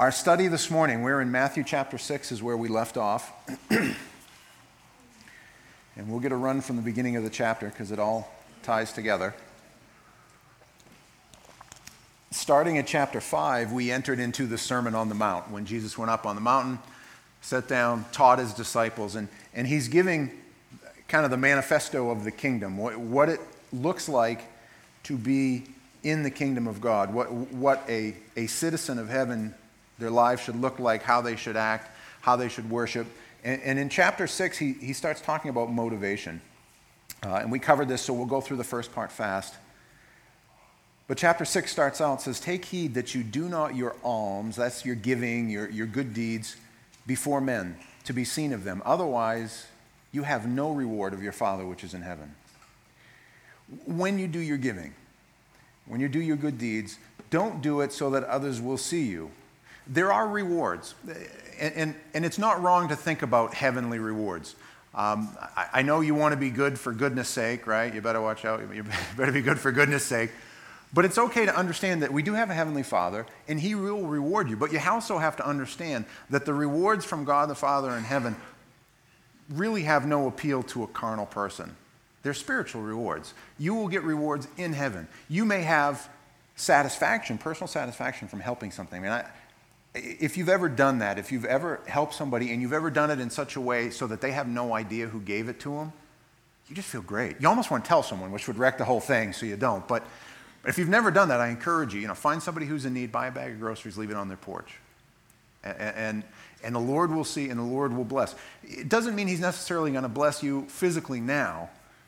Our study this morning, we're in Matthew chapter 6 is where we left off. And we'll get a run from the beginning of the chapter because it all ties together. Starting at chapter 5, we entered into the Sermon on the Mount, when Jesus went up on the mountain, sat down, taught his disciples, and he's giving kind of the manifesto of the kingdom, what it looks like to be in the kingdom of God, what a citizen of heaven, their lives should look like, how they should act, how they should worship. And in chapter 6, he starts talking about motivation. And we covered this, so we'll go through the first part fast. But chapter 6 starts out, says, "Take heed that you do not your alms," that's your giving, your good deeds, "before men, to be seen of them. Otherwise, you have no reward of your Father which is in heaven." When you do your giving, when you do your good deeds, don't do it so that others will see you. There are rewards, and it's not wrong to think about heavenly rewards. I know you want to be good for goodness sake, right? You better watch out. You better be good for goodness sake. But it's okay to understand that we do have a heavenly Father, and he will reward you. But you also have to understand that the rewards from God the Father in heaven really have no appeal to a carnal person. They're spiritual rewards. You will get rewards in heaven. You may have satisfaction, personal satisfaction from helping something. I mean, if you've ever done that, if you've ever helped somebody and you've ever done it in such a way so that they have no idea who gave it to them, you just feel great. You almost want to tell someone, which would wreck the whole thing, so you don't. But if you've never done that, I encourage you, find somebody who's in need, buy a bag of groceries, leave it on their porch. And the Lord will see and the Lord will bless. It doesn't mean he's necessarily going to bless you physically now.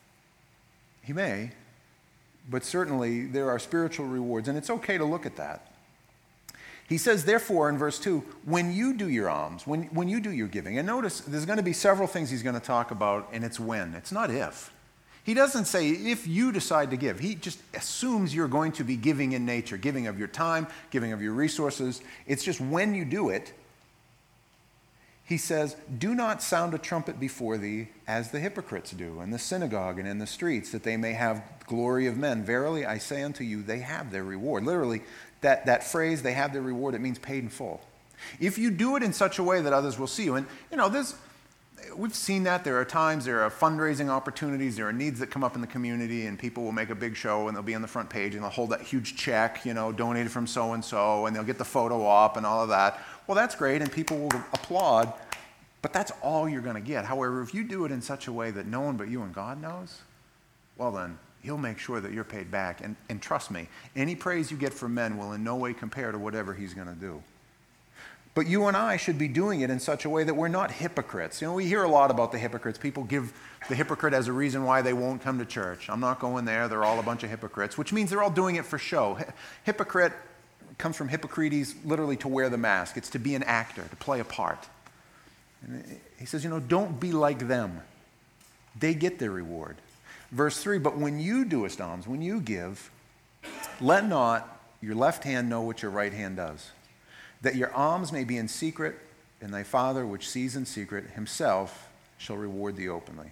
He may, but certainly there are spiritual rewards, and it's okay to look at that. He says, therefore, in verse 2, when you do your alms, when you do your giving, and notice there's going to be several things he's going to talk about, and it's when. It's not if. He doesn't say if you decide to give. He just assumes you're going to be giving in nature, giving of your time, giving of your resources. It's just when you do it, he says, do not sound a trumpet before thee as the hypocrites do in the synagogue and in the streets, that they may have glory of men. Verily, I say unto you, they have their reward. Literally, that phrase, they have their reward, it means paid in full. If you do it in such a way that others will see you, and we've seen that. There are times, there are fundraising opportunities, there are needs that come up in the community, and people will make a big show, and they'll be on the front page, and they'll hold that huge check, donated from so-and-so, and they'll get the photo op and all of that. Well, that's great, and people will applaud, but that's all you're going to get. However, if you do it in such a way that no one but you and God knows, well then, he'll make sure that you're paid back. And trust me, any praise you get from men will in no way compare to whatever he's going to do. But you and I should be doing it in such a way that we're not hypocrites. We hear a lot about the hypocrites. People give the hypocrite as a reason why they won't come to church. I'm not going there. They're all a bunch of hypocrites, which means they're all doing it for show. Hypocrite comes from Hippocrates, literally to wear the mask. It's to be an actor, to play a part. And he says, don't be like them. They get their reward. Verse 3, but when you doest alms, when you give, let not your left hand know what your right hand does, that your alms may be in secret, and thy Father which sees in secret himself shall reward thee openly.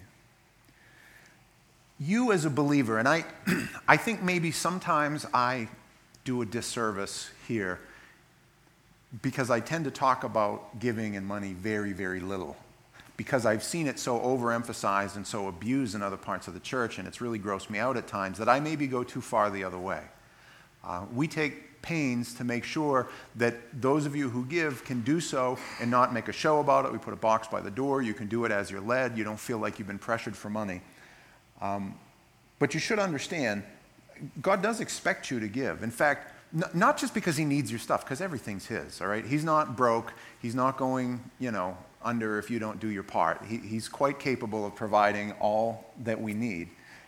You as a believer, and I think maybe sometimes I do a disservice here because I tend to talk about giving and money very, very little, because I've seen it so overemphasized and so abused in other parts of the church, and it's really grossed me out at times that I maybe go too far the other way. We take pains to make sure that those of you who give can do so and not make a show about it. We put a box by the door. You can do it as you're led. You don't feel like you've been pressured for money. But you should understand, God does expect you to give. In fact, not just because he needs your stuff, because everything's his, all right? He's not broke. He's not going, under if you don't do your part. He's quite capable of providing all that we need.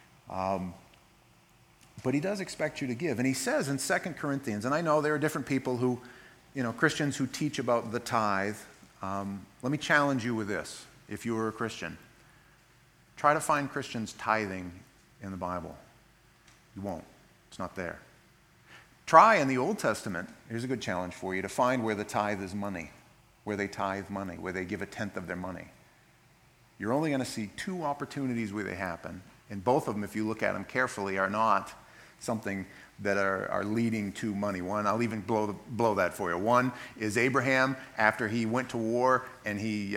But he does expect you to give. And he says in 2 Corinthians, and I know there are different people who, Christians who teach about the tithe. Let me challenge you with this, if you were a Christian. Try to find Christians tithing in the Bible. You won't. It's not there. Try in the Old Testament, here's a good challenge for you, to find where the tithe is money, where they tithe money, where they give a tenth of their money. You're only going to see 2 opportunities where they happen, and both of them, if you look at them carefully, are not something that are leading to money. One, I'll even blow that for you. One is Abraham, after he went to war and he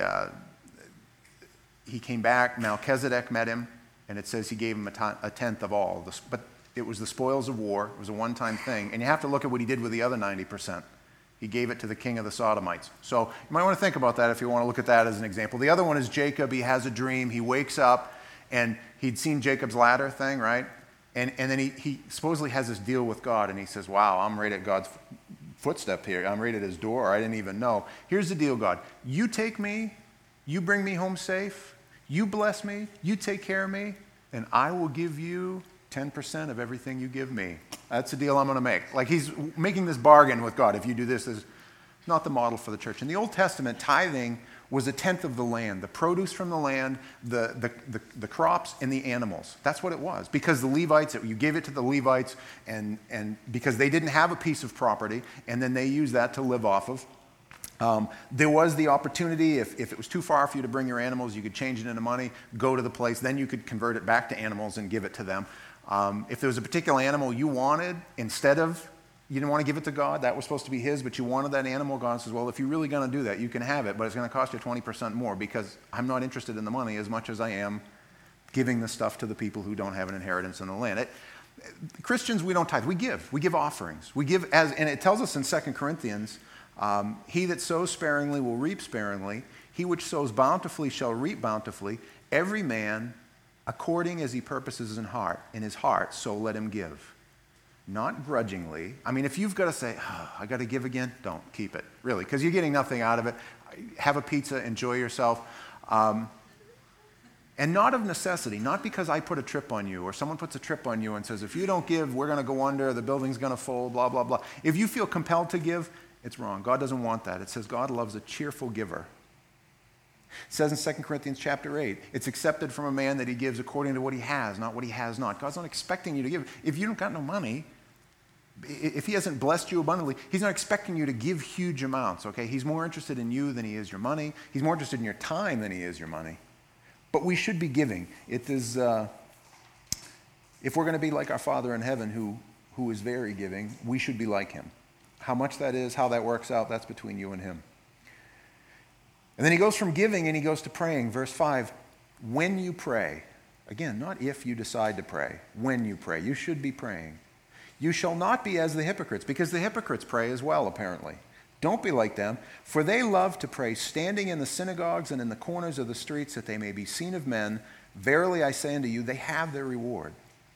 came back. Melchizedek met him, and it says he gave him a tenth of all. But it was the spoils of war. It was a one-time thing. And you have to look at what he did with the other 90%. He gave it to the king of the Sodomites. So you might want to think about that if you want to look at that as an example. The other one is Jacob. He has a dream. He wakes up, and he'd seen Jacob's ladder thing, right? And then he supposedly has this deal with God, and he says, wow, I'm right at God's footstep here. I'm right at his door. I didn't even know. Here's the deal, God. You take me. You bring me home safe. You bless me. You take care of me. And I will give you 10% of everything you give me. That's the deal I'm going to make. Like he's making this bargain with God. If you do this, this is not the model for the church. In the Old Testament, tithing was a tenth of the land, the produce from the land, the crops, and the animals. That's what it was. Because the Levites, you gave it to the Levites, and because they didn't have a piece of property, and then they used that to live off of. There was the opportunity, if it was too far for you to bring your animals, you could change it into money, go to the place, then you could convert it back to animals and give it to them. If there was a particular animal you wanted, instead of, you didn't want to give it to God, that was supposed to be his, but you wanted that animal, God says, well, if you're really going to do that, you can have it, but it's going to cost you 20% more because I'm not interested in the money as much as I am giving the stuff to the people who don't have an inheritance in the land. Christians, we don't tithe. We give offerings. We give, and it tells us in 2 Corinthians, he that sows sparingly will reap sparingly. He which sows bountifully shall reap bountifully. Every man according as he purposes in his heart, so let him give. Not grudgingly. I mean, if you've got to say, oh, I got to give again, don't keep it, really, because you're getting nothing out of it. Have a pizza, enjoy yourself. And not of necessity, not because I put a trip on you or someone puts a trip on you and says, if you don't give, we're going to go under, the building's going to fold, blah, blah, blah. If you feel compelled to give, it's wrong. God doesn't want that. It says God loves a cheerful giver. It says in 2 Corinthians chapter 8, it's accepted from a man that he gives according to what he has, not what he has not. God's not expecting you to give. If you don't got no money, if he hasn't blessed you abundantly, he's not expecting you to give huge amounts, okay? He's more interested in you than he is your money. He's more interested in your time than he is your money. But we should be giving. It is, if we're going to be like our Father in heaven who is very giving, we should be like him. How much that is, how that works out, that's between you and him. And then he goes from giving and he goes to praying. Verse 5, when you pray, again, not if you decide to pray, when you pray, you should be praying. You shall not be as the hypocrites, because the hypocrites pray as well, apparently. Don't be like them, for they love to pray standing in the synagogues and in the corners of the streets that they may be seen of men. Verily I say unto you, they have their reward.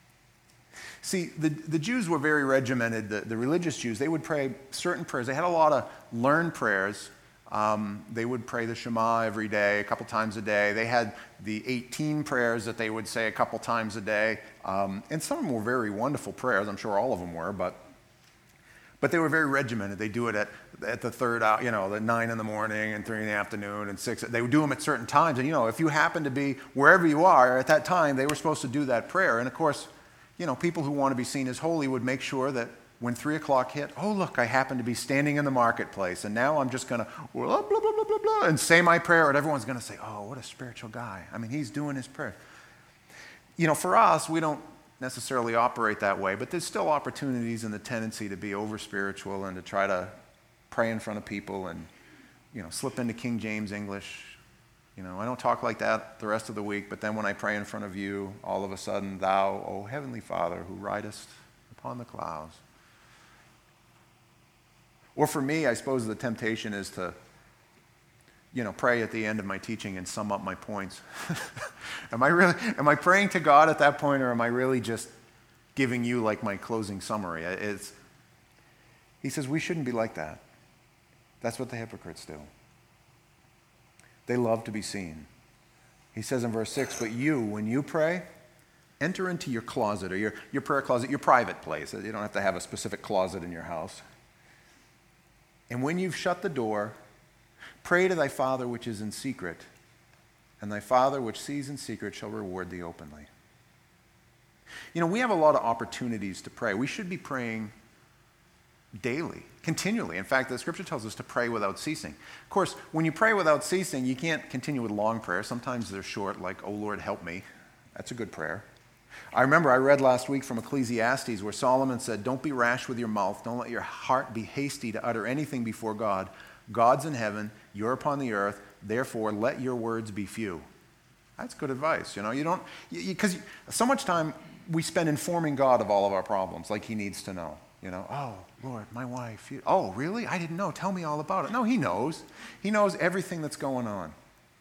See, the Jews were very regimented, the religious Jews. They would pray certain prayers. They had a lot of learned prayers. They would pray the Shema every day, a couple times a day. They had the 18 prayers that they would say a couple times a day. And some of them were very wonderful prayers. I'm sure all of them were, but they were very regimented. They do it at the third hour, the 9 in the morning and 3 in the afternoon and 6. They would do them at certain times. And, if you happen to be wherever you are at that time, they were supposed to do that prayer. And, of course, people who want to be seen as holy would make sure that when 3 o'clock hit, oh, look, I happen to be standing in the marketplace, and now I'm just going to blah, blah, blah, blah, blah, blah, and say my prayer, and everyone's going to say, oh, what a spiritual guy. I mean, he's doing his prayer. For us, we don't necessarily operate that way, but there's still opportunities and the tendency to be over-spiritual and to try to pray in front of people and, slip into King James English. I don't talk like that the rest of the week, but then when I pray in front of you, all of a sudden, thou, O Heavenly Father, who ridest upon the clouds. Or for me, I suppose the temptation is to, pray at the end of my teaching and sum up my points. Am I praying to God at that point, or am I really just giving you like my closing summary? He says we shouldn't be like that. That's what the hypocrites do. They love to be seen. He says in verse 6, but you, when you pray, enter into your closet, or your prayer closet, your private place. You don't have to have a specific closet in your house. And when you've shut the door, pray to thy Father which is in secret, and thy Father which sees in secret shall reward thee openly. We have a lot of opportunities to pray. We should be praying daily, continually. In fact, the scripture tells us to pray without ceasing. Of course, when you pray without ceasing, you can't continue with long prayers. Sometimes they're short, like, oh Lord, help me. That's a good prayer. I remember I read last week from Ecclesiastes where Solomon said, don't be rash with your mouth. Don't let your heart be hasty to utter anything before God. God's in heaven. You're upon the earth. Therefore, let your words be few. That's good advice. Because so much time we spend informing God of all of our problems, like he needs to know. Oh, Lord, my wife. Oh, really? I didn't know. Tell me all about it. No, he knows. He knows everything that's going on.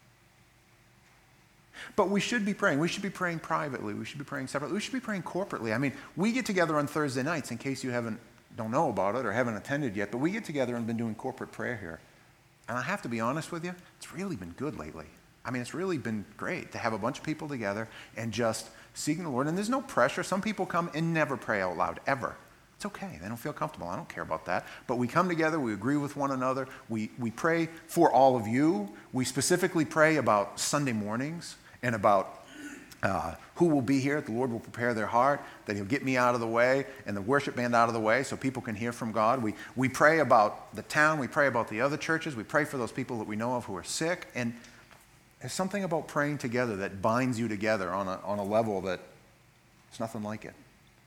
But we should be praying. We should be praying privately. We should be praying separately. We should be praying corporately. I mean, we get together on Thursday nights, in case you don't know about it or haven't attended yet, but we get together and been doing corporate prayer here. And I have to be honest with you, it's really been good lately. I mean, it's really been great to have a bunch of people together and just seeking the Lord. And there's no pressure. Some people come and never pray out loud, ever. It's okay. They don't feel comfortable. I don't care about that. But we come together. We agree with one another. We pray for all of you. We specifically pray about Sunday mornings and about who will be here. The Lord will prepare their heart, that he'll get me out of the way and the worship band out of the way so people can hear from God. We pray about the town. We pray about the other churches. We pray for those people that we know of who are sick. And there's something about praying together that binds you together on a level that it's nothing like it.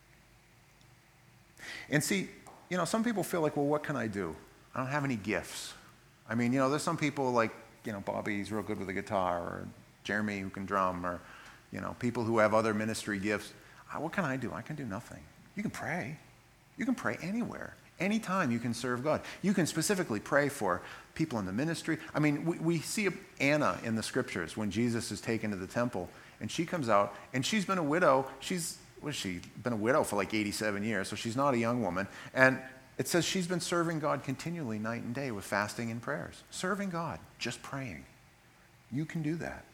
And see, some people feel like, well, what can I do? I don't have any gifts. I mean, there's some people like, Bobby's real good with the guitar, or Jeremy who can drum, or, people who have other ministry gifts. What can I do? I can do nothing. You can pray. You can pray anywhere. Anytime you can serve God. You can specifically pray for people in the ministry. I mean, we see Anna in the scriptures when Jesus is taken to the temple, and she comes out, and she's been a widow. She's been a widow for like 87 years, so she's not a young woman. And it says she's been serving God continually night and day with fasting and prayers. Serving God, just praying. You can do that.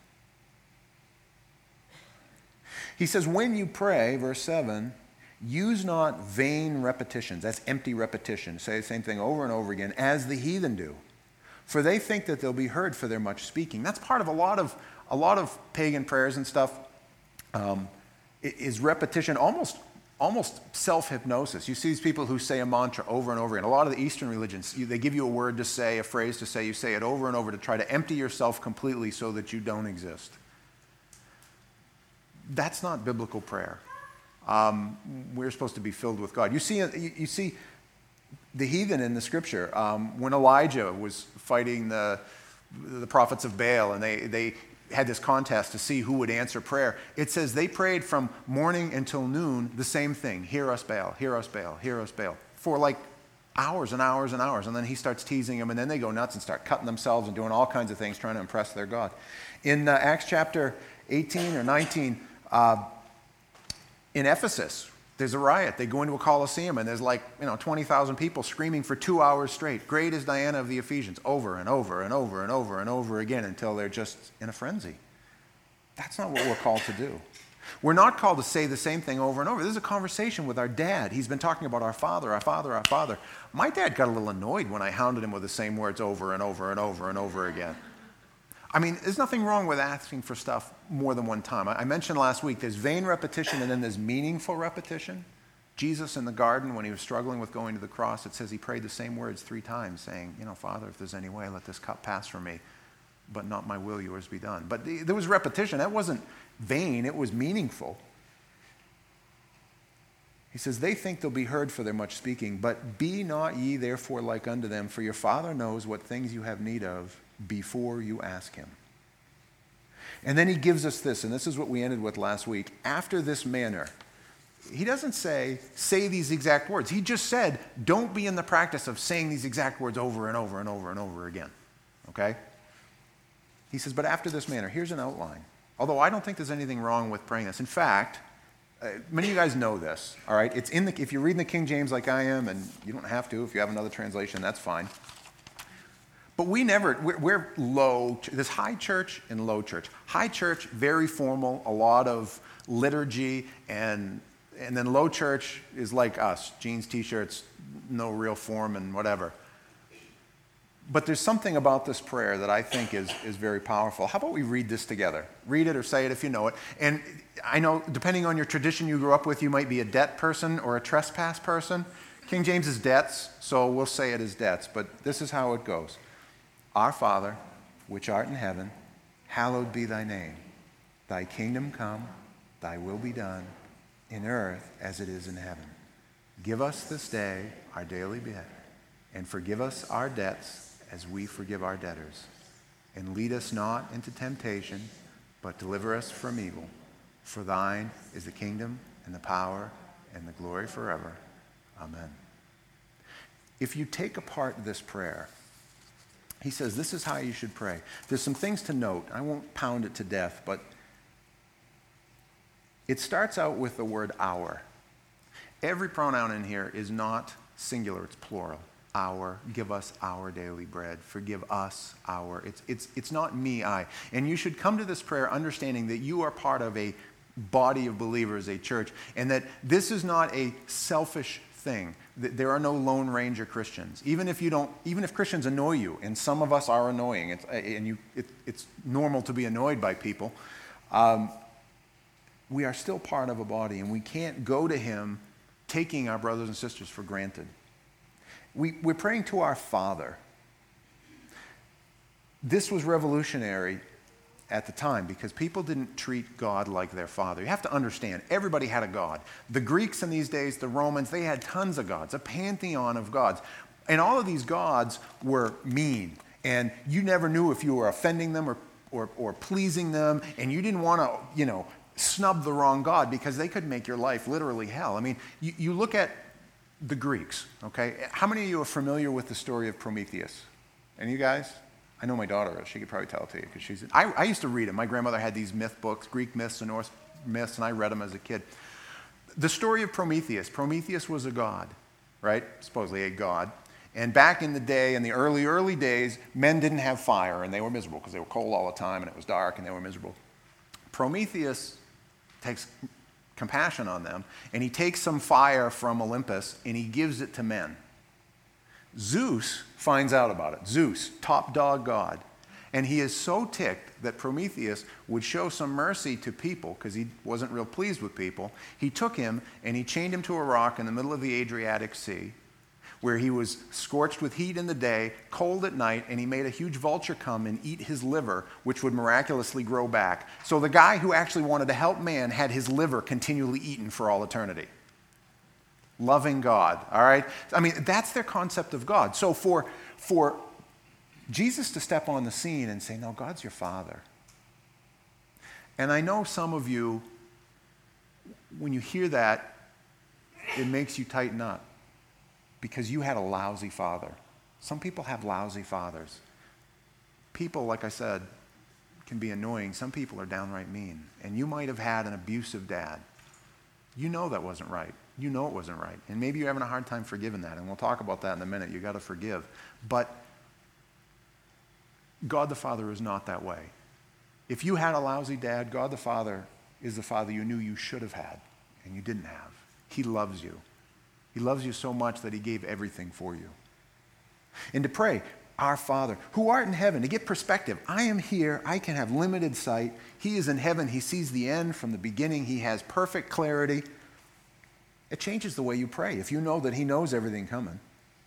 He says, when you pray, verse 7, use not vain repetitions. That's empty repetition. Say the same thing over and over again, as the heathen do. For they think that they'll be heard for their much speaking. That's part of a lot of pagan prayers and stuff. Is repetition, almost self-hypnosis. You see these people who say a mantra over and over again. A lot of the Eastern religions, they give you a word to say, a phrase to say. You say it over and over to try to empty yourself completely so that you don't exist. That's not biblical prayer. We're supposed to be filled with God. You see the heathen in the scripture. When Elijah was fighting the prophets of Baal, and they had this contest to see who would answer prayer. It says they prayed from morning until noon the same thing. Hear us, Baal. Hear us, Baal. Hear us, Baal. For like hours and hours and hours. And then he starts teasing them, and then they go nuts and start cutting themselves and doing all kinds of things trying to impress their God. In Acts chapter 18 or 19, in Ephesus, there's a riot. They go into a Colosseum, and there's 20,000 people screaming for 2 hours straight. Great is Diana of the Ephesians, over and over and over and over and over again until they're just in a frenzy. That's not what we're called to do. We're not called to say the same thing over and over. This is a conversation with our dad. He's been talking about our Father, our Father, our Father. My dad got a little annoyed when I hounded him with the same words over and over and over and over again. I mean, there's nothing wrong with asking for stuff more than one time. I mentioned last week there's vain repetition and then there's meaningful repetition. Jesus in the garden, when he was struggling with going to the cross, it says he prayed the same words 3 times, saying, Father, if there's any way, let this cup pass from me, but not my will, yours be done. But there was repetition. That wasn't vain. It was meaningful. He says, they think they'll be heard for their much speaking, but be not ye therefore like unto them, for your Father knows what things you have need of before you ask him. And then he gives us this, and this is what we ended with last week. After this manner, he doesn't say these exact words. He just said, don't be in the practice of saying these exact words over and over and over and over again. Okay? He says, but after this manner, here's an outline. Although I don't think there's anything wrong with praying this. In fact, many of you guys know this, all right? It's if you're reading the King James like I am, and you don't have to. If you have another translation, that's fine. But we're low. There's high church and low church. High church, very formal, a lot of liturgy, and then low church is like us, jeans, t-shirts, no real form and whatever. But there's something about this prayer that I think is very powerful. How about we read this together? Read it or say it if you know it. And I know, depending on your tradition you grew up with, you might be a debt person or a trespass person. King James is debts, so we'll say it as debts. But this is how it goes. Our Father, which art in heaven, hallowed be thy name. Thy kingdom come, thy will be done, in earth as it is in heaven. Give us this day our daily bread, and forgive us our debts as we forgive our debtors. And lead us not into temptation, but deliver us from evil. For thine is the kingdom and the power and the glory forever. Amen. If you take apart this prayer, he says this is how you should pray. There's some things to note. I won't pound it to death, but it starts out with the word our. Every pronoun in here is not singular, it's plural. Our, give us our daily bread. Forgive us our. It's not me, I. And you should come to this prayer understanding that you are part of a body of believers, a church, and that this is not a selfish thing. There are no Lone Ranger Christians. Even if Christians annoy you, and some of us are annoying, it's normal to be annoyed by people, we are still part of a body, and we can't go to him taking our brothers and sisters for granted. We're praying to our Father. This was revolutionary at the time because people didn't treat God like their Father. You have to understand, everybody had a God. The Greeks in these days, the Romans, they had tons of gods, a pantheon of gods. And all of these gods were mean. And you never knew if you were offending them or pleasing them. And you didn't want to, snub the wrong God because they could make your life literally hell. I mean, you look at the Greeks, okay? How many of you are familiar with the story of Prometheus? Any of you guys? I know my daughter is. She could probably tell it to you because I used to read them. My grandmother had these myth books, Greek myths and Norse myths, and I read them as a kid. The story of Prometheus. Prometheus was a god, right? Supposedly a god. And back in the day, in the early days, men didn't have fire and they were miserable because they were cold all the time and it was dark and they were miserable. Prometheus takes compassion on them, and he takes some fire from Olympus, and he gives it to men. Zeus finds out about it. Zeus, top dog god. And he is so ticked that Prometheus would show some mercy to people, because he wasn't real pleased with people. He took him, and he chained him to a rock in the middle of the Adriatic Sea, where he was scorched with heat in the day, cold at night, and he made a huge vulture come and eat his liver, which would miraculously grow back. So the guy who actually wanted to help man had his liver continually eaten for all eternity. Loving God, all right? I mean, that's their concept of God. So for Jesus to step on the scene and say, no, God's your Father. And I know some of you, when you hear that, it makes you tighten up. Because you had a lousy father. Some people have lousy fathers. People, like I said, can be annoying. Some people are downright mean. And you might have had an abusive dad. You know that wasn't right. You know it wasn't right. And maybe you're having a hard time forgiving that. And we'll talk about that in a minute. You got to forgive. But God the Father is not that way. If you had a lousy dad, God the Father is the Father you knew you should have had and you didn't have. He loves you. He loves you so much that he gave everything for you. And to pray, our Father, who art in heaven, to get perspective. I am here. I can have limited sight. He is in heaven. He sees the end from the beginning. He has perfect clarity. It changes the way you pray if you know that he knows everything coming.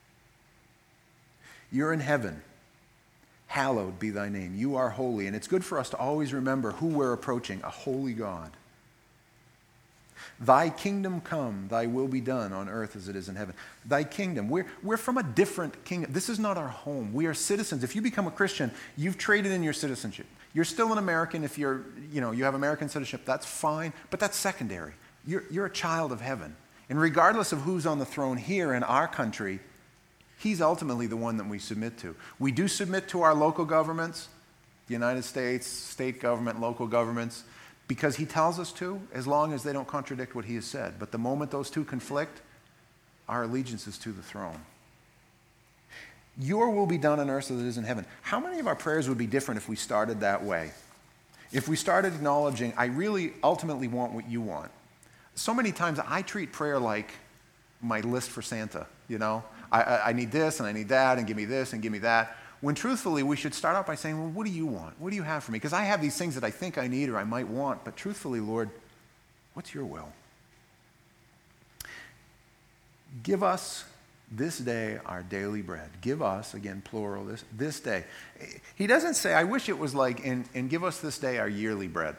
You're in heaven. Hallowed be thy name. You are holy. And it's good for us to always remember who we're approaching, a holy God. Thy kingdom come, thy will be done on earth as it is in heaven. Thy kingdom. We're from a different kingdom. This is not our home. We are citizens. If you become a Christian, you've traded in your citizenship. You're still an American if you have American citizenship. That's fine, but that's secondary. You're a child of heaven. And regardless of who's on the throne here in our country, he's ultimately the one that we submit to. We do submit to our local governments, the United States, state government, local governments, because he tells us to, as long as they don't contradict what he has said. But the moment those two conflict, our allegiance is to the throne. Your will be done on earth as it is in heaven. How many of our prayers would be different if we started that way? If we started acknowledging, I really ultimately want what you want. So many times I treat prayer like my list for Santa, I need this and I need that and give me this and give me that. When truthfully, we should start out by saying, well, what do you want? What do you have for me? Because I have these things that I think I need or I might want, but truthfully, Lord, what's your will? Give us this day our daily bread. Give us, again, plural, this day. He doesn't say, I wish it was like, and give us this day our yearly bread.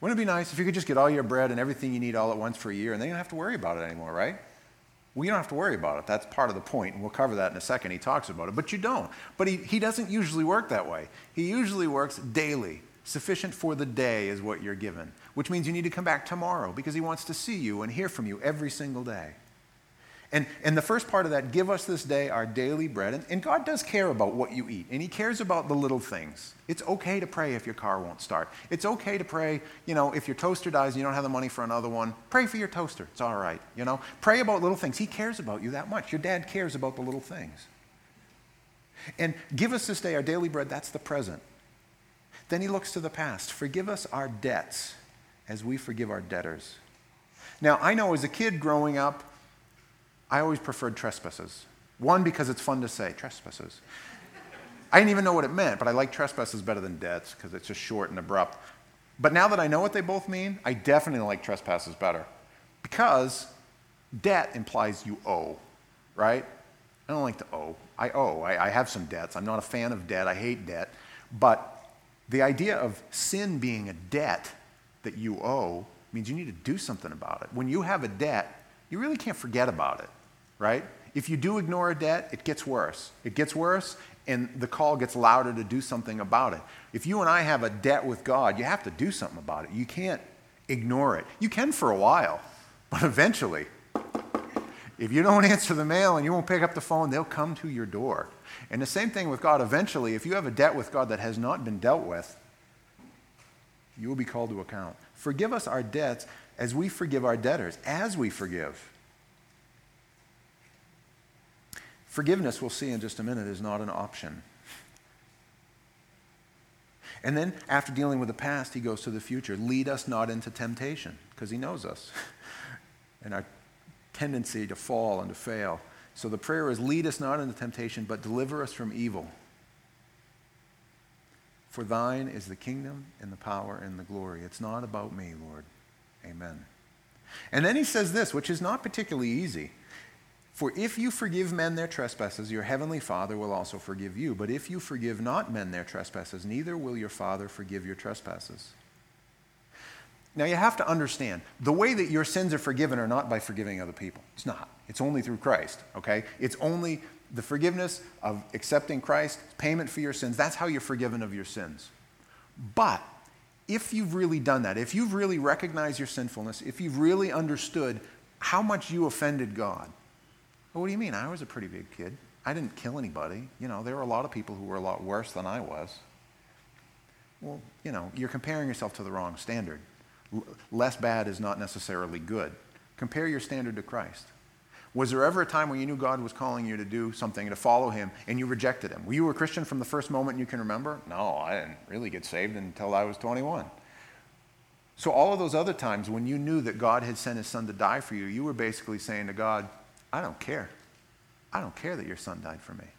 Wouldn't it be nice if you could just get all your bread and everything you need all at once for a year and then you don't have to worry about it anymore, right? Well, you don't have to worry about it. That's part of the point, and we'll cover that in a second. He talks about it, but you don't. But he doesn't usually work that way. He usually works daily. Sufficient for the day is what you're given, which means you need to come back tomorrow because he wants to see you and hear from you every single day. And the first part of that, give us this day our daily bread. And God does care about what you eat, and he cares about the little things. It's okay to pray if your car won't start. It's okay to pray, if your toaster dies and you don't have the money for another one, pray for your toaster. It's all right, Pray about little things. He cares about you that much. Your dad cares about the little things. And give us this day our daily bread, that's the present. Then he looks to the past. Forgive us our debts as we forgive our debtors. Now, I know as a kid growing up, I always preferred trespasses. One, because it's fun to say, trespasses. I didn't even know what it meant, but I like trespasses better than debts because it's just short and abrupt. But now that I know what they both mean, I definitely like trespasses better because debt implies you owe, right? I don't like to owe. I owe. I have some debts. I'm not a fan of debt. I hate debt. But the idea of sin being a debt that you owe means you need to do something about it. When you have a debt, you really can't forget about it, right? If you do ignore a debt, it gets worse. It gets worse, and the call gets louder to do something about it. If you and I have a debt with God, you have to do something about it. You can't ignore it. You can for a while, but eventually, if you don't answer the mail and you won't pick up the phone, they'll come to your door. And the same thing with God. Eventually, if you have a debt with God that has not been dealt with, you will be called to account. Forgive us our debts as we forgive our debtors, as we forgive. Forgiveness, we'll see in just a minute, is not an option. And then, after dealing with the past, he goes to the future. Lead us not into temptation, because he knows us and our tendency to fall and to fail. So the prayer is, lead us not into temptation, but deliver us from evil. For thine is the kingdom and the power and the glory. It's not about me, Lord. Amen. And then he says this, which is not particularly easy. For if you forgive men their trespasses, your heavenly Father will also forgive you. But if you forgive not men their trespasses, neither will your Father forgive your trespasses. Now you have to understand, the way that your sins are forgiven are not by forgiving other people. It's not. It's only through Christ, okay? It's only the forgiveness of accepting Christ, payment for your sins. That's how you're forgiven of your sins. But if you've really done that, if you've really recognized your sinfulness, if you've really understood how much you offended God, well, what do you mean? I was a pretty big kid. I didn't kill anybody. There were a lot of people who were a lot worse than I was. Well, you're comparing yourself to the wrong standard. Less bad is not necessarily good. Compare your standard to Christ. Was there ever a time when you knew God was calling you to do something, to follow him, and you rejected him? Were you a Christian from the first moment you can remember? No, I didn't really get saved until I was 21. So all of those other times when you knew that God had sent his son to die for you, you were basically saying to God, I don't care. I don't care that your son died for me.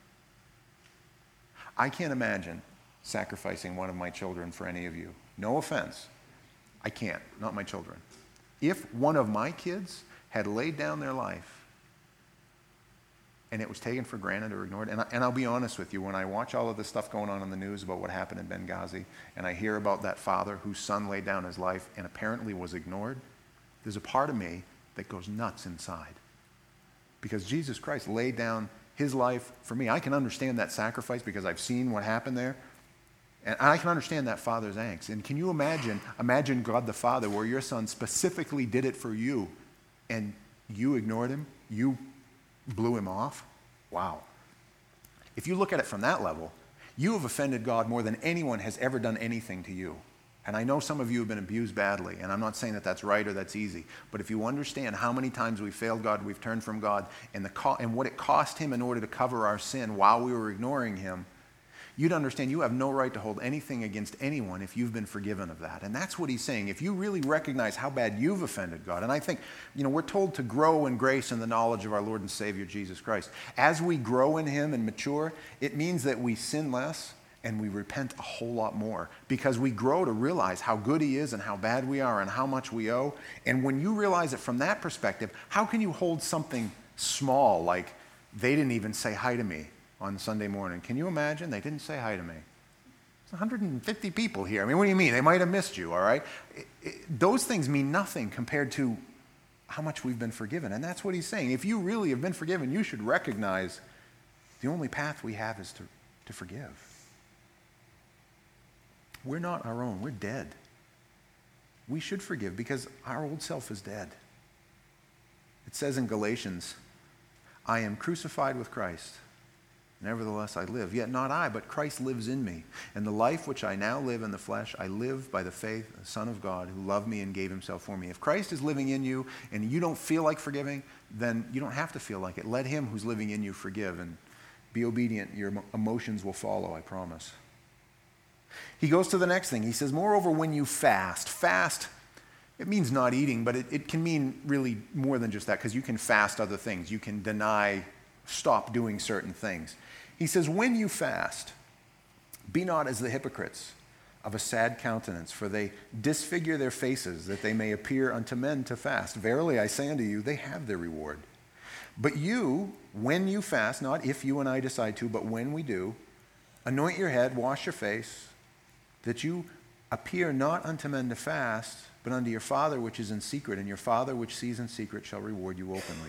I can't imagine sacrificing one of my children for any of you. No offense. I can't. Not my children. If one of my kids had laid down their life and it was taken for granted or ignored, and I'll be honest with you, when I watch all of this stuff going on in the news about what happened in Benghazi, and I hear about that father whose son laid down his life and apparently was ignored, there's a part of me that goes nuts inside. Because Jesus Christ laid down his life for me. I can understand that sacrifice because I've seen what happened there. And I can understand that father's angst. And can you imagine God the Father, where your son specifically did it for you, and you ignored him? You blew him off? Wow. If you look at it from that level, you have offended God more than anyone has ever done anything to you. And I know some of you have been abused badly, and I'm not saying that that's right or that's easy, but if you understand how many times we failed God, we've turned from God, and what it cost him in order to cover our sin while we were ignoring him, you'd understand you have no right to hold anything against anyone if you've been forgiven of that. And that's what he's saying. If you really recognize how bad you've offended God, and I think, we're told to grow in grace and the knowledge of our Lord and Savior, Jesus Christ. As we grow in him and mature, it means that we sin less and we repent a whole lot more because we grow to realize how good he is and how bad we are and how much we owe. And when you realize it from that perspective, how can you hold something small like they didn't even say hi to me on Sunday morning? Can you imagine? They didn't say hi to me. It's 150 people here. I mean, what do you mean? They might have missed you, all right? Those things mean nothing compared to how much we've been forgiven. And that's what he's saying. If you really have been forgiven, you should recognize the only path we have is to forgive. We're not our own. We're dead. We should forgive because our old self is dead. It says in Galatians, I am crucified with Christ. Nevertheless, I live. Yet not I, but Christ lives in me. And the life which I now live in the flesh, I live by the faith of the Son of God who loved me and gave himself for me. If Christ is living in you and you don't feel like forgiving, then you don't have to feel like it. Let him who's living in you forgive and be obedient. Your emotions will follow, I promise. He goes to the next thing. He says, moreover, when you fast, it means not eating, but it can mean really more than just that, because you can fast other things. You can stop doing certain things. He says, when you fast, be not as the hypocrites of a sad countenance, for they disfigure their faces, that they may appear unto men to fast. Verily I say unto you, they have their reward. But you, when you fast, not if you and I decide to, but when we do, anoint your head, wash your face, that you appear not unto men to fast, but unto your Father which is in secret, and your Father which sees in secret shall reward you openly.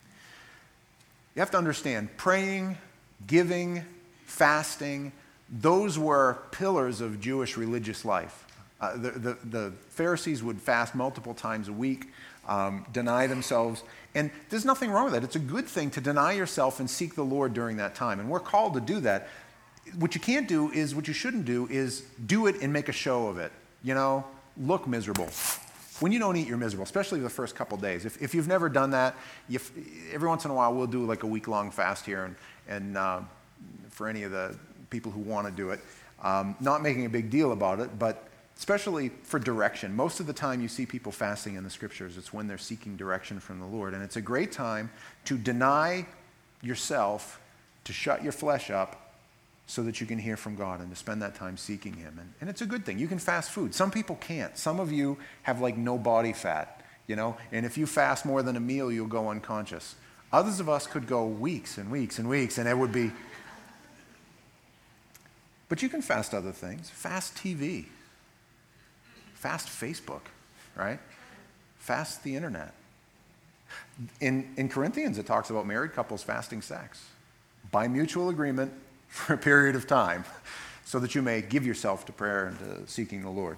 You have to understand, praying, giving, fasting, those were pillars of Jewish religious life. The Pharisees would fast multiple times a week, deny themselves, and there's nothing wrong with that. It's a good thing to deny yourself and seek the Lord during that time, and we're called to do that. What you can't do is, what you shouldn't do is do it and make a show of it. Look miserable. When you don't eat, you're miserable, especially the first couple days. If you've never done that, every once in a while we'll do like a week-long fast here, and for any of the people who want to do it, not making a big deal about it, but especially for direction. Most of the time you see people fasting in the scriptures, it's when they're seeking direction from the Lord, and it's a great time to deny yourself, to shut your flesh up, so that you can hear from God and to spend that time seeking him. And it's a good thing. You can fast food. Some people can't. Some of you have like no body fat, and if you fast more than a meal, you'll go unconscious. Others of us could go weeks and weeks and weeks, and it would be... But you can fast other things. Fast TV. Fast Facebook, right? Fast the internet. In Corinthians, it talks about married couples fasting sex by mutual agreement for a period of time, so that you may give yourself to prayer and to seeking the Lord.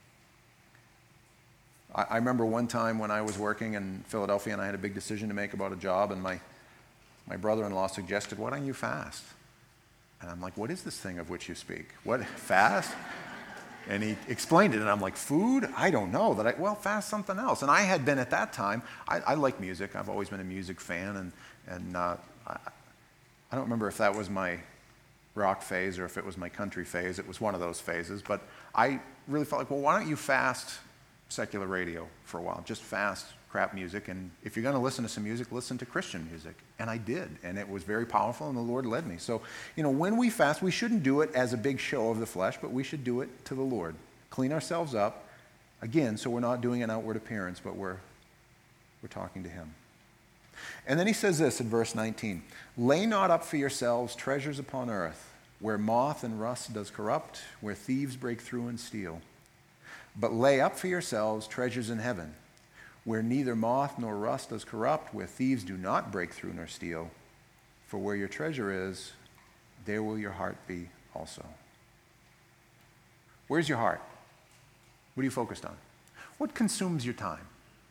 I remember one time when I was working in Philadelphia and I had a big decision to make about a job, and my brother-in-law suggested, why don't you fast? And I'm like, what is this thing of which you speak? What, fast? And he explained it, and I'm like, food? I don't know. Fast something else. And I had been at that time, I like music. I've always been a music fan, and I don't remember if that was my rock phase or if it was my country phase. It was one of those phases, but I really felt like, why don't you fast secular radio for a while? Just fast crap music, and if you're going to listen to some music, listen to Christian music. And I did, and it was very powerful, and the Lord led me. So, when we fast, we shouldn't do it as a big show of the flesh, but we should do it to the Lord. Clean ourselves up, again, so we're not doing an outward appearance, but we're talking to him. And then he says this in verse 19, lay not up for yourselves treasures upon earth, where moth and rust does corrupt, where thieves break through and steal. But lay up for yourselves treasures in heaven, where neither moth nor rust does corrupt, where thieves do not break through nor steal. For where your treasure is, there will your heart be also. Where's your heart? What are you focused on? What consumes your time?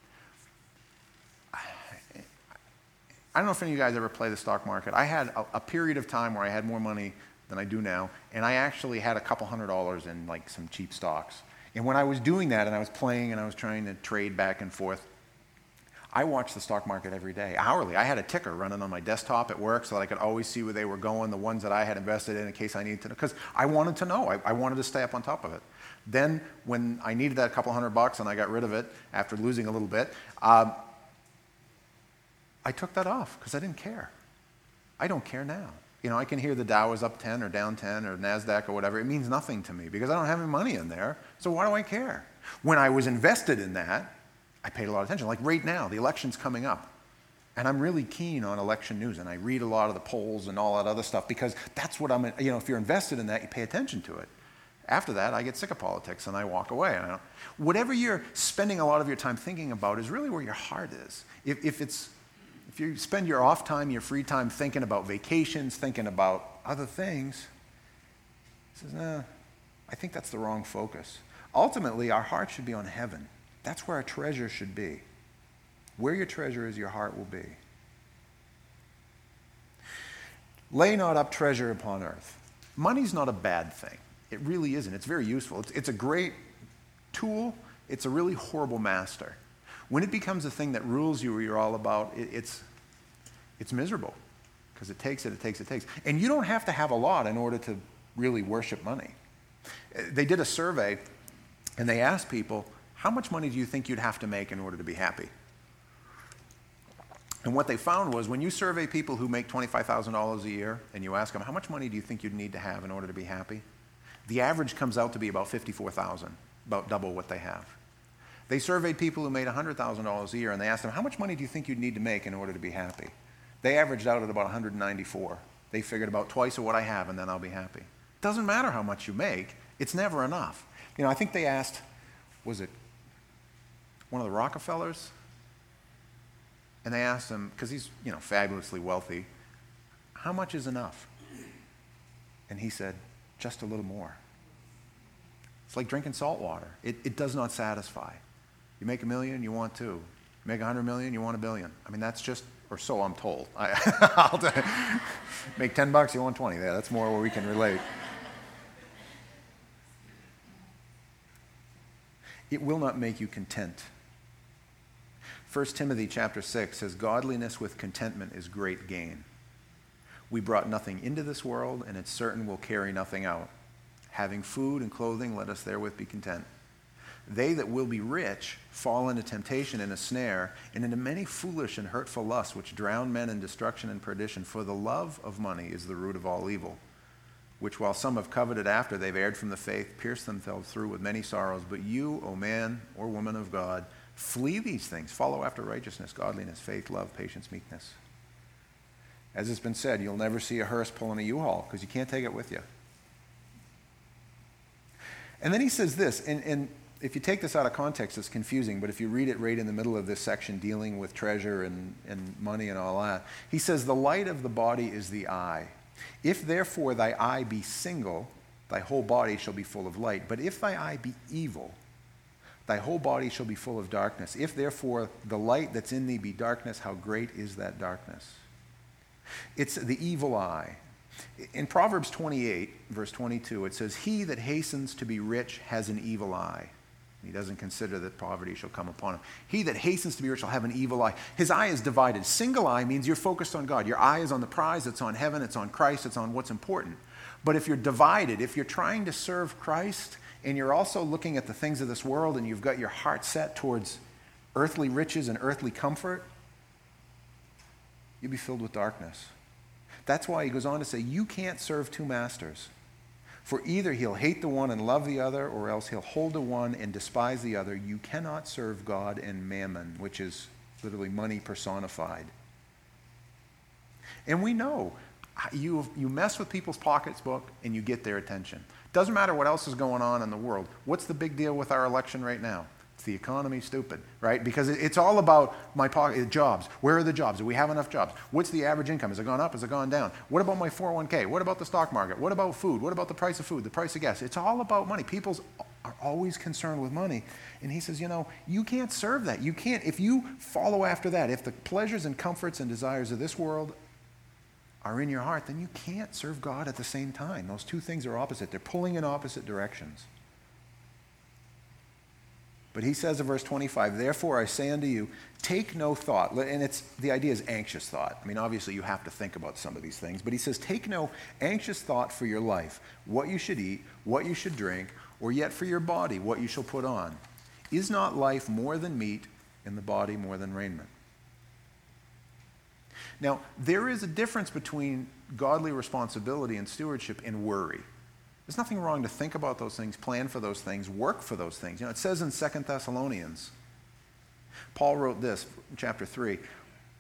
I don't know if any of you guys ever play the stock market. I had a period of time where I had more money than I do now, and I actually had a couple $100s in like some cheap stocks. And when I was doing that and I was playing and I was trying to trade back and forth, I watched the stock market every day, hourly. I had a ticker running on my desktop at work so that I could always see where they were going, the ones that I had invested in case I needed to know, because I wanted to know. I wanted to stay up on top of it. Then when I needed that couple $100 and I got rid of it after losing a little bit, I took that off because I didn't care. I don't care now. I can hear the Dow is up 10 or down 10 or NASDAQ or whatever. It means nothing to me because I don't have any money in there. So why do I care? When I was invested in that, I paid a lot of attention. Like right now, the election's coming up. And I'm really keen on election news. And I read a lot of the polls and all that other stuff because that's what if you're invested in that, you pay attention to it. After that, I get sick of politics and I walk away. Whatever you're spending a lot of your time thinking about is really where your heart is. If you spend your off time, your free time thinking about vacations, thinking about other things, he says, no, I think that's the wrong focus. Ultimately, our heart should be on heaven. That's where our treasure should be. Where your treasure is, your heart will be. Lay not up treasure upon earth. Money's not a bad thing. It really isn't. It's very useful. It's a great tool. It's a really horrible master. When it becomes a thing that rules you or you're all about, it's miserable because it takes. And you don't have to have a lot in order to really worship money. They did a survey and they asked people, how much money do you think you'd have to make in order to be happy? And what they found was when you survey people who make $25,000 a year and you ask them, how much money do you think you'd need to have in order to be happy? The average comes out to be about $54,000, about double what they have. They surveyed people who made $100,000 a year and they asked them, how much money do you think you'd need to make in order to be happy? They averaged out at about 194. They figured about twice of what I have and then I'll be happy. Doesn't matter how much you make, it's never enough. I think they asked, was it one of the Rockefellers? And they asked him, because he's, fabulously wealthy, how much is enough? And he said, just a little more. It's like drinking salt water. It does not satisfy. You make $1 million, you want $2. You make $100 million, you want $1 billion. That's just, or so I'm told. Make $10, you want 20. Yeah, that's more where we can relate. It will not make you content. 1 Timothy chapter 6 says, godliness with contentment is great gain. We brought nothing into this world, and it's certain we'll carry nothing out. Having food and clothing, let us therewith be content. They that will be rich fall into temptation and a snare, and into many foolish and hurtful lusts, which drown men in destruction and perdition. For the love of money is the root of all evil, which while some have coveted after, they've erred from the faith, pierced themselves through with many sorrows. But you, O man or woman of God, flee these things. Follow after righteousness, godliness, faith, love, patience, meekness. As it's been said, you'll never see a hearse pulling a U-Haul because you can't take it with you. And then he says this, and if you take this out of context, it's confusing, but if you read it right in the middle of this section dealing with treasure and money and all that, he says, the light of the body is the eye. If therefore thy eye be single, thy whole body shall be full of light. But if thy eye be evil, thy whole body shall be full of darkness. If therefore the light that's in thee be darkness, how great is that darkness? It's the evil eye. In Proverbs 28, verse 22, it says, he that hastens to be rich has an evil eye. He doesn't consider that poverty shall come upon him. He that hastens to be rich shall have an evil eye. His eye is divided. Single eye means you're focused on God. Your eye is on the prize. It's on heaven. It's on Christ. It's on what's important. But if you're divided, if you're trying to serve Christ and you're also looking at the things of this world and you've got your heart set towards earthly riches and earthly comfort, you'll be filled with darkness. That's why he goes on to say, you can't serve two masters. For either he'll hate the one and love the other, or else he'll hold to one and despise the other. You cannot serve God and mammon, which is literally money personified. And we know, you mess with people's pocketbook and you get their attention. Doesn't matter what else is going on in the world. What's the big deal with our election right now? It's the economy, stupid, right? Because it's all about my pocket, jobs. Where are the jobs? Do we have enough jobs? What's the average income? Has it gone up? Has it gone down? What about my 401k? What about the stock market? What about food? What about the price of food, the price of gas? It's all about money. People are always concerned with money. And he says, you can't serve that. You can't, if you follow after that, if the pleasures and comforts and desires of this world are in your heart, then you can't serve God at the same time. Those two things are opposite. They're pulling in opposite directions. But he says in verse 25, therefore I say unto you, take no thought. And the idea is anxious thought. Obviously you have to think about some of these things. But he says, take no anxious thought for your life, what you should eat, what you should drink, or yet for your body, what you shall put on. Is not life more than meat, and the body more than raiment? Now, there is a difference between godly responsibility and stewardship and worry. There's nothing wrong to think about those things, plan for those things, work for those things. It says in 2 Thessalonians, Paul wrote this, chapter 3,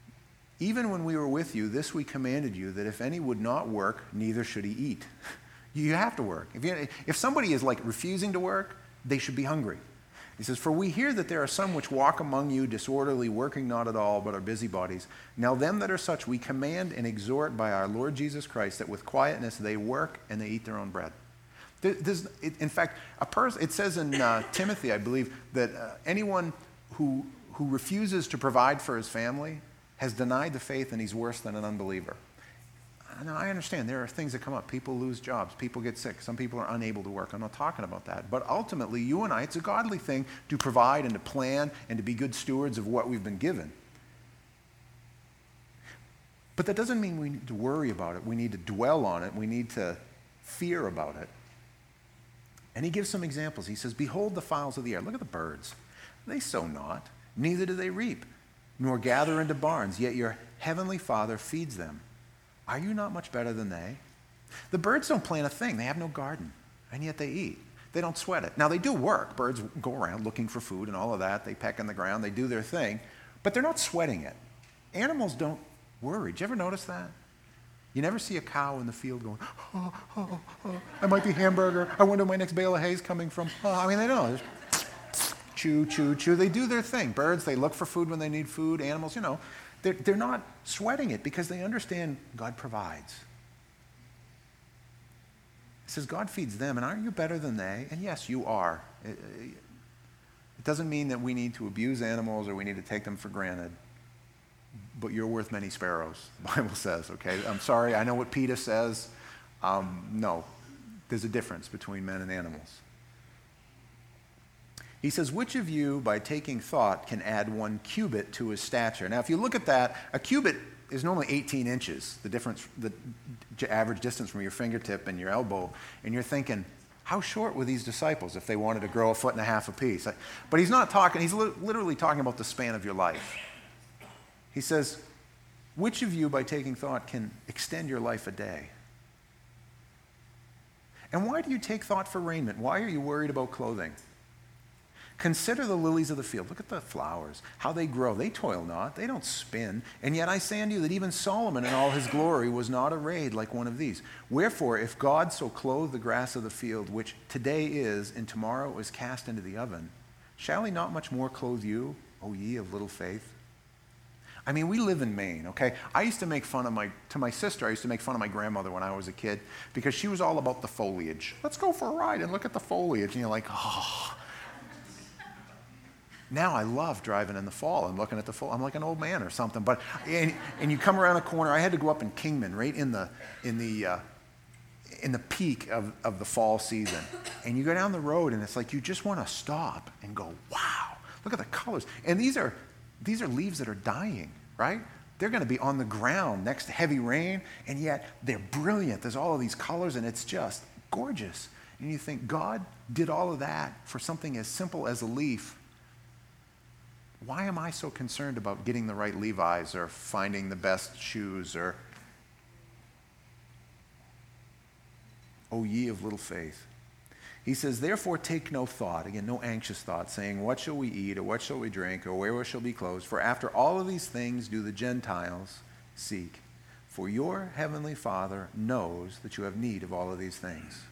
even when we were with you, this we commanded you, that if any would not work, neither should he eat. You have to work. If somebody is like refusing to work, they should be hungry. He says, for we hear that there are some which walk among you disorderly, working not at all, but are busybodies. Now them that are such we command and exhort by our Lord Jesus Christ, that with quietness they work and they eat their own bread. In fact, it says in Timothy, I believe, that anyone who refuses to provide for his family has denied the faith and he's worse than an unbeliever. Now, I understand there are things that come up. People lose jobs. People get sick. Some people are unable to work. I'm not talking about that. But ultimately, you and I, it's a godly thing to provide and to plan and to be good stewards of what we've been given. But that doesn't mean we need to worry about it. We need to dwell on it. We need to fear about it. And he gives some examples. He says, behold the fowls of the air. Look at the birds. They sow not, neither do they reap, nor gather into barns, yet your heavenly Father feeds them. Are you not much better than they? The birds don't plant a thing. They have no garden, and yet they eat. They don't sweat it. Now, they do work. Birds go around looking for food and all of that. They peck in the ground. They do their thing, but they're not sweating it. Animals don't worry. Did you ever notice that? You never see a cow in the field going, I might be hamburger. I wonder where my next bale of hay is coming from. I mean, they don't. Chew, chew, chew. They do their thing. Birds, they look for food when they need food. Animals, they're not sweating it because they understand God provides. It says God feeds them, and aren't you better than they? And yes, you are. It doesn't mean that we need to abuse animals or we need to take them for granted, but you're worth many sparrows, the Bible says, okay? I'm sorry, I know what PETA says. No, there's a difference between men and animals. He says, which of you, by taking thought, can add 1 cubit to his stature? Now, if you look at that, a cubit is normally 18 inches, the average distance from your fingertip and your elbow, and you're thinking, how short were these disciples if they wanted to grow 1.5 feet apiece? But he's not talking, he's literally talking about the span of your life. He says, which of you, by taking thought, can extend your life a day? And why do you take thought for raiment? Why are you worried about clothing? Consider the lilies of the field. Look at the flowers, how they grow. They toil not, they don't spin. And yet I say unto you that even Solomon in all his glory was not arrayed like one of these. Wherefore, if God so clothe the grass of the field, which today is and tomorrow is cast into the oven, shall he not much more clothe you, O ye of little faith? I mean, we live in Maine, okay? I used to make fun of my sister, I used to make fun of my grandmother when I was a kid because she was all about the foliage. Let's go for a ride and look at the foliage. And you're like, oh. Now I love driving in the fall and looking at the fall. I'm like an old man or something. But and you come around a corner. I had to go up in Kingman, right in the peak of the fall season. And you go down the road, and it's like you just want to stop and go, wow, look at the colors. And these are leaves that are dying, right? They're going to be on the ground next to heavy rain, and yet they're brilliant. There's all of these colors, and it's just gorgeous. And you think God did all of that for something as simple as a leaf. Why am I so concerned about getting the right Levi's or finding the best shoes or, O ye of little faith? He says, therefore take no thought, again, no anxious thought, saying, what shall we eat or what shall we drink or where we shall be clothed? For after all of these things do the Gentiles seek. For your heavenly Father knows that you have need of all of these things.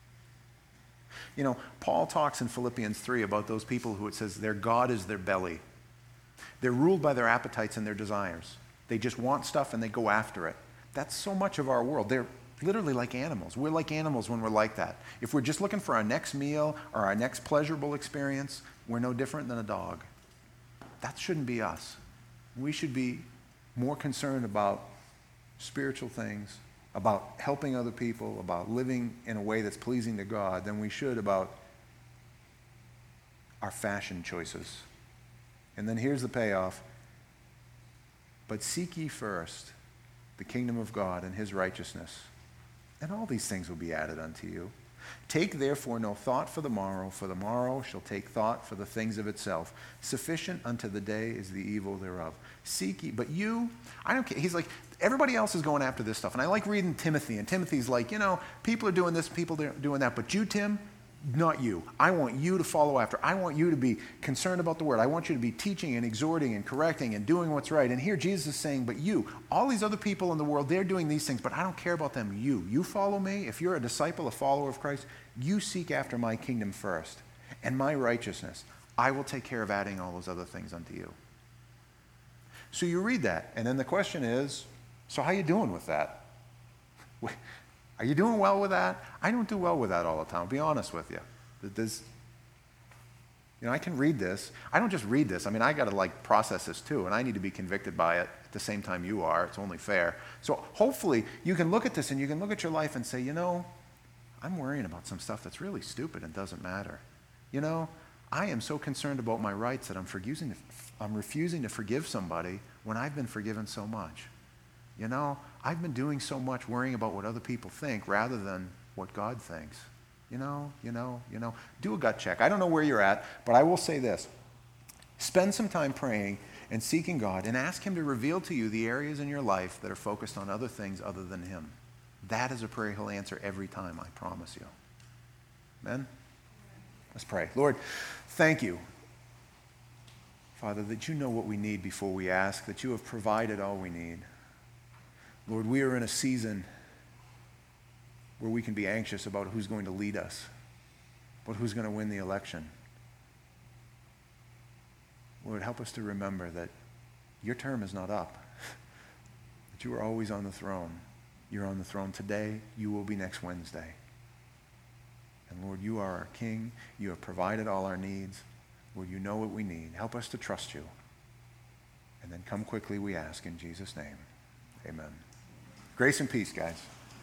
Paul talks in Philippians 3 about those people who it says their God is their belly. They're ruled by their appetites and their desires. They just want stuff and they go after it. That's so much of our world. They're literally like animals. We're like animals when we're like that. If we're just looking for our next meal or our next pleasurable experience, we're no different than a dog. That shouldn't be us. We should be more concerned about spiritual things, about helping other people, about living in a way that's pleasing to God than we should about our fashion choices. And then here's the payoff. But seek ye first the kingdom of God and his righteousness, and all these things will be added unto you. Take therefore no thought for the morrow shall take thought for the things of itself. Sufficient unto the day is the evil thereof. Seek ye, but you, I don't care. He's like, everybody else is going after this stuff. And I like reading Timothy, and Timothy's like, people are doing this, people are doing that. But you, Tim, not you. I want you to follow after. I want you to be concerned about the word. I want you to be teaching and exhorting and correcting and doing what's right. And here Jesus is saying, but you, all these other people in the world, they're doing these things, but I don't care about them. You follow me. If you're a disciple, a follower of Christ, you seek after my kingdom first and my righteousness. I will take care of adding all those other things unto you. So you read that, and then the question is, so how are you doing with that? Are you doing well with that? I don't do well with that all the time, I'll be honest with you. I can read this. I don't just read this. I mean, I got to process this too, and I need to be convicted by it at the same time you are. It's only fair. So hopefully you can look at this and you can look at your life and say, I'm worrying about some stuff that's really stupid and doesn't matter. I am so concerned about my rights that I'm refusing to forgive somebody when I've been forgiven so much. I've been doing so much worrying about what other people think rather than what God thinks. Do a gut check. I don't know where you're at, but I will say this. Spend some time praying and seeking God and ask him to reveal to you the areas in your life that are focused on other things other than him. That is a prayer he'll answer every time, I promise you. Amen? Let's pray. Lord, thank you, Father, that you know what we need before we ask, that you have provided all we need. Lord, we are in a season where we can be anxious about who's going to lead us, about who's going to win the election. Lord, help us to remember that your term is not up, that you are always on the throne. You're on the throne today. You will be next Wednesday. And Lord, you are our King. You have provided all our needs. Lord, you know what we need. Help us to trust you. And then come quickly, we ask, in Jesus' name. Amen. Grace and peace, guys.